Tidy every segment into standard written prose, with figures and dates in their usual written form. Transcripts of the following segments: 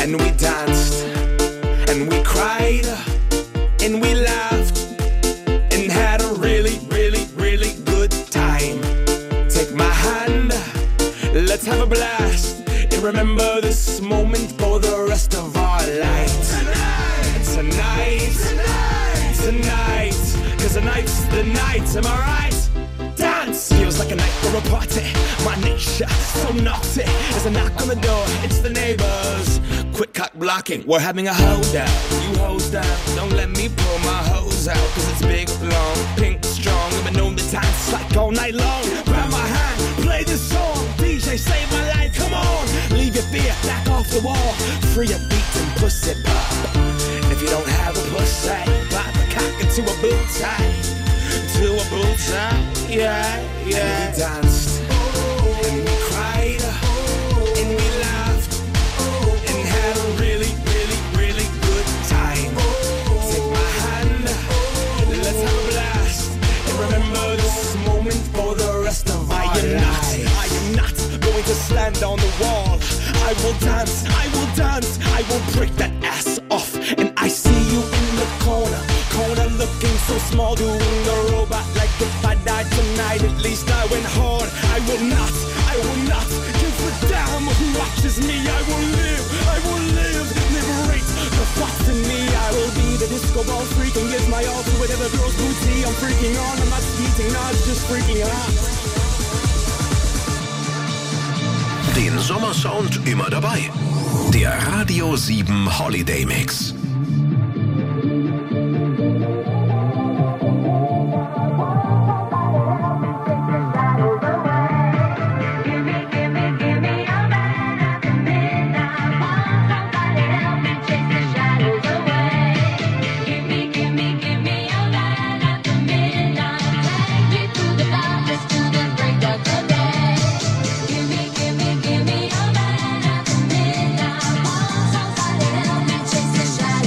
and we danced, and we cried, and we laughed, and had a really, really, really good time. Take my hand, let's have a blast, and remember this moment for the rest of our lives. Tonight, cause tonight's the night, am I right? Dance feels like a night for a party. My nature so naughty. There's a knock on the door, it's the neighbors. Quick cock blocking, we're having a holdout. You hose down, don't let me pull my hose out, cause it's big, long, pink, strong. I've been known to dance like all night long. Grab my hand, play this song. DJ, save my life, come on. Leave your fear back off the wall. Free your beat and pussy pop. If you don't have a pussy, pop a cock into a boot tie. To a boot tie, yeah. And we danced, and we cried, and we laughed, and had a really, really, really good time. Take my hand, let's have a blast, and remember this moment for the rest of our lives. I am not going to stand on the wall. I will dance, I will break that ass off. And I see you in the corner looking so small, doing the robot like if I died tonight, at least I went hard. I will not give a damn who watches me. I will live, liberate the thoughts in me. I will be the disco ball freak and give my all to whatever girl's booty. I'm freaking on, I'm not speaking, no, it's just freaking out. Den Sommersound immer dabei. Der Radio 7 Holiday Mix. Shadows away.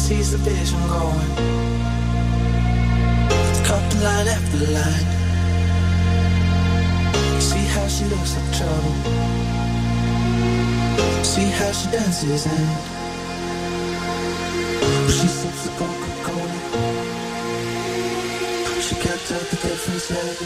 sees the vision going. Cut line after line. See how she looks like trouble. See how she dances and she sips the Coca-Cola. She can't tell the difference yet.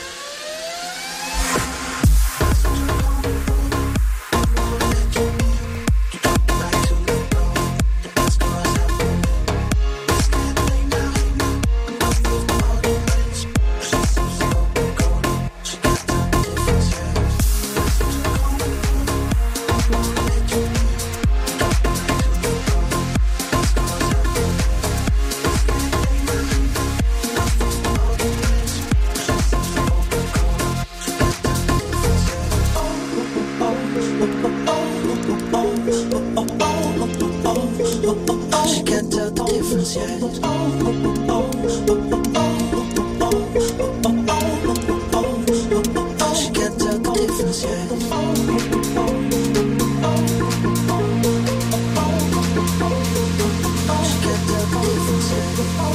She can't tell the difference yet. She can't tell the difference yet. She can't tell the difference yet.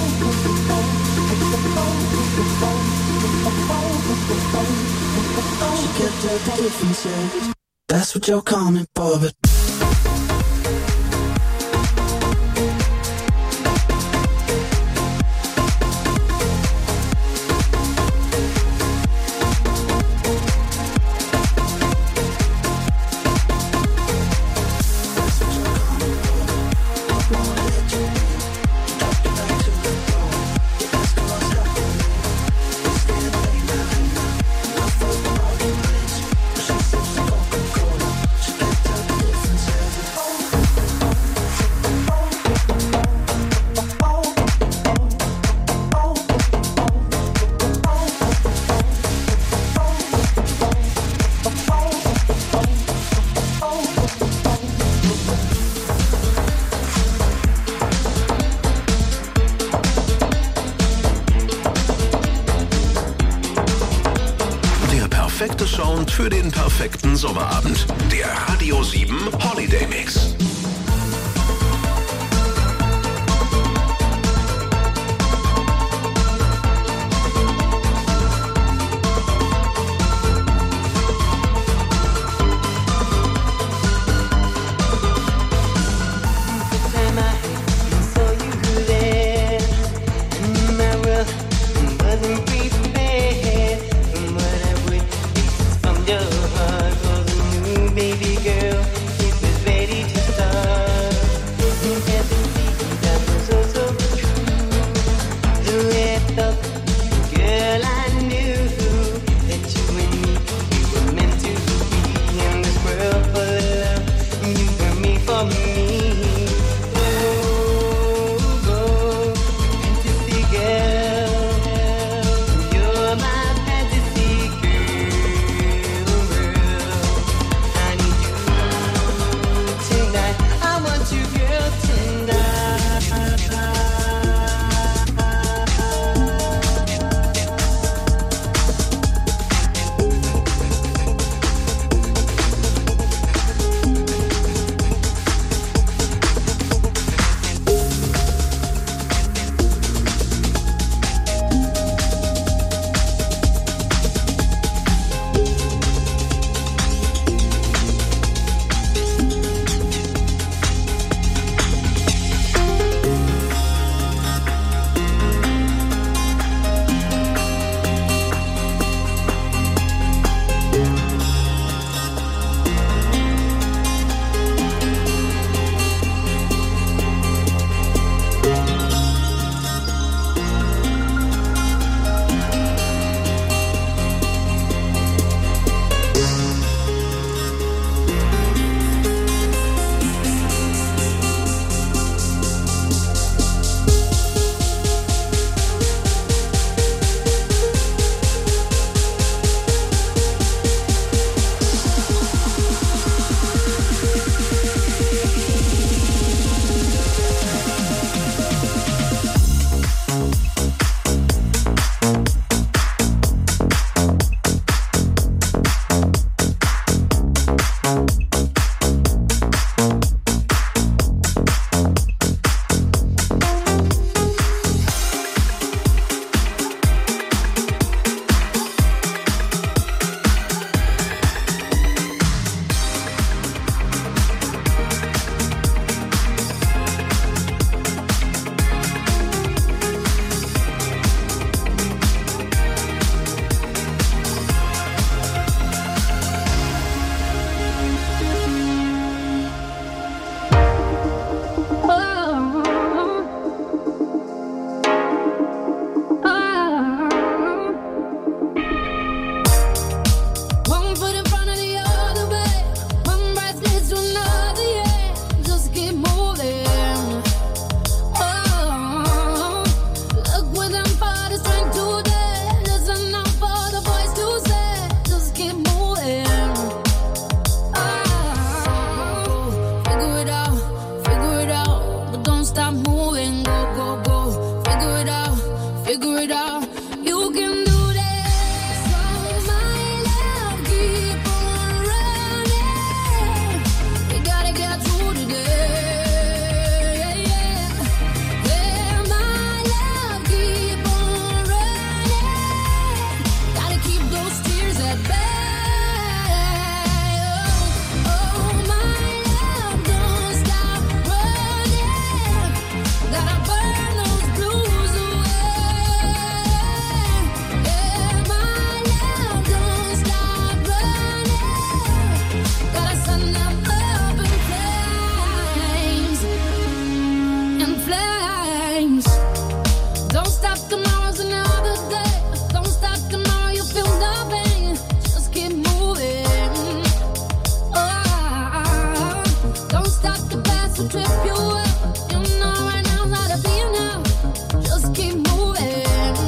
She can't tell the difference yet. That's what you're coming for, but perfekte Sound für den perfekten Sommerabend. Der Radio 7 Holiday Mix. Baby Don't stop the past will trip you up. You know right now how to feel now. Just keep moving.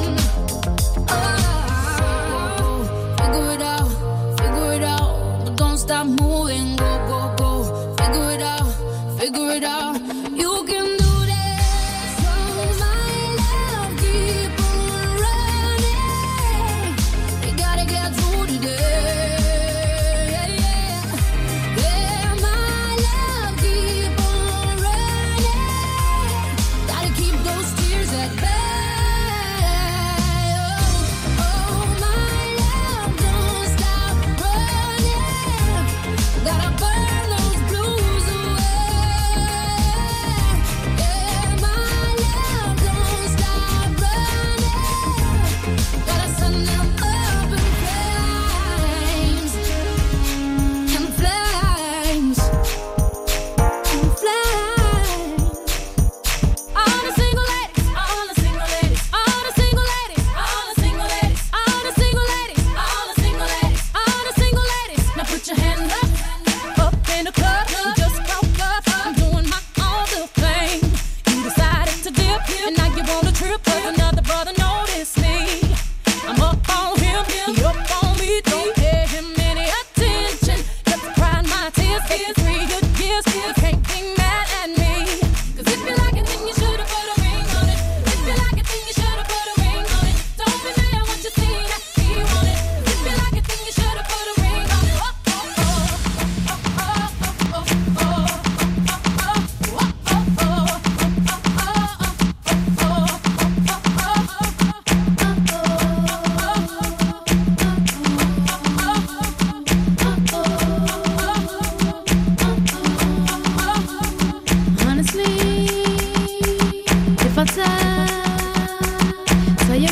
Oh, figure it out. But don't stop moving. Go, go, go. Figure it out. You can do this. So my love, keep on running. You gotta get through today. Yeah, my love, keep on running. Gotta keep those tears at bay. Oh, my love, don't stop running. Gotta burn those blues away. Yeah, my love, don't stop running. Gotta send them up in flames. And flames. And flames. All the single ladies, all the single ladies, all the single ladies, all the single ladies, all the single ladies, all the single ladies, all the single ladies. Now put your hands up in the club. You just broke up. I'm doing my own little thing. You decided to dip, and now you want a trip 'cause another brother noticed me. I'm up on him, he up on me. Don't pay him any attention. Just crying my tears. Get 3 good years, you can't be mad at me. 'Cause if you like it, then you should've put a ring on it. If you like it, then you should've put a ring on it. Don't be mad when you see that he want it. If you like it, then you should've put a ring on it. Honestly, if I tell you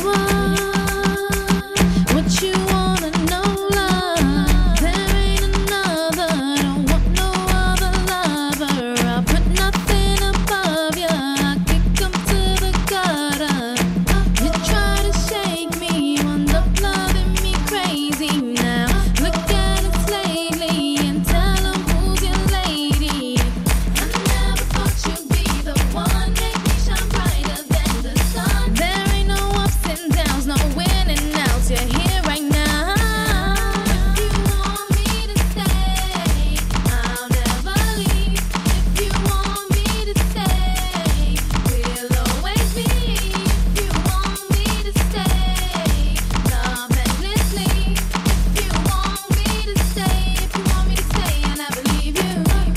what you wanna know, love, there ain't another. Don't want no other lover. I put nothing above you. I kick 'em to the gutter. You try to shake me, wound up loving me crazy now. Look at us lately and tell 'em who's your lady. I never thought you'd be the one, make me shine brighter than the sun. There ain't no ups and downs, no winning outs. You're here right now. If you want me to stay, I'll never leave. If you want me to stay, we'll always be. If you want me to stay, love endlessly. If you want me to stay, I never leave you.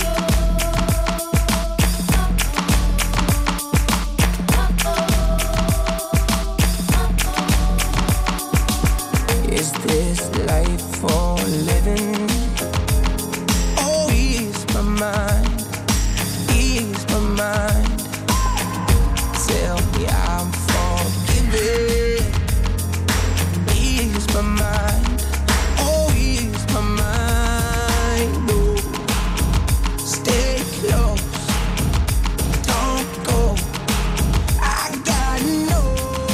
Is this life for living? Oh, ease my mind. Tell me I'm forgiven. Ease my mind. Oh, ease my mind. Oh, stay close. Don't go. I gotta know.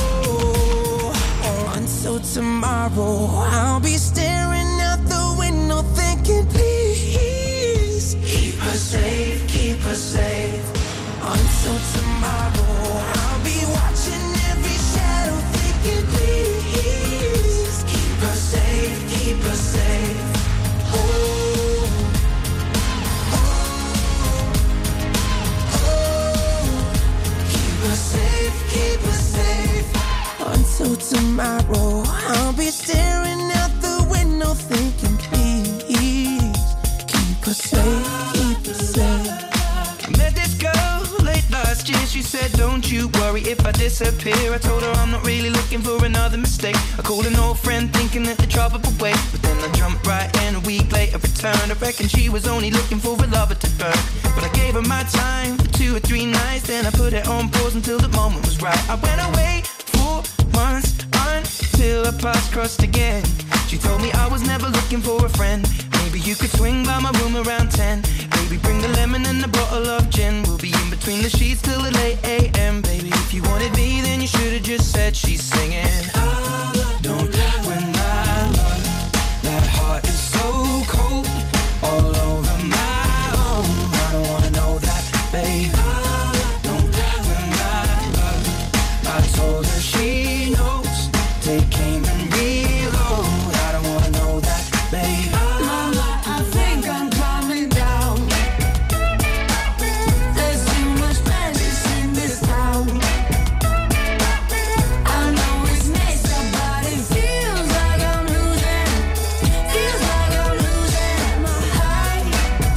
Until tomorrow, I'll be staring out the window thinking, please keep her safe, keep her safe. Until tomorrow, I'll be watching every shadow thinking, please keep her safe, keep her safe. Oh, keep her safe, keep her safe. Until tomorrow, I'll be staring out the window thinking, please keep her safe, keep her safe. I met this girl late last year. She said, don't you worry if I disappear. I told her I'm not really looking for another mistake. I called an old friend thinking that the trouble would wait, but then I jumped right in. A week later returned. I reckon she was only looking for a lover to burn, but I gave her my time for 2 or 3 nights. Then I put it on pause until the moment was right. I went away for months until our paths crossed again. She told me I was never looking for a friend. Maybe you could swing by my room around 10. Baby, bring the lemon and a bottle of gin. We'll be in between the sheets till the late